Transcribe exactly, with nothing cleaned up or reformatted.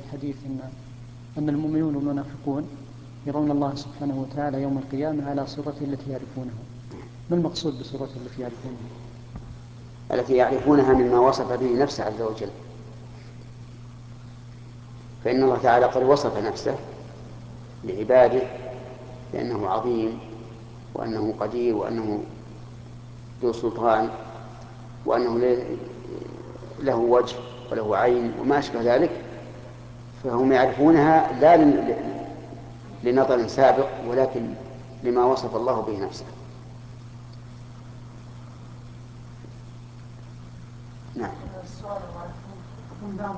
الحديث أن أن المؤمنون والمنافقون يرون الله سبحانه وتعالى يوم القيامة على صورته التي يعرفونها. ما المقصود بصورته التي يعرفونها؟ التي يعرفونها مما وصف به نفسه عز وجل، فإن الله تعالى قد وصف نفسه لعباده بأنه عظيم وأنه قدير وأنه ذو سلطان وأنه له وجه وله عين وما أشبه ذلك، فهم يعرفونها لا لنظر سابق ولكن لما وصف الله به نفسه. نعم.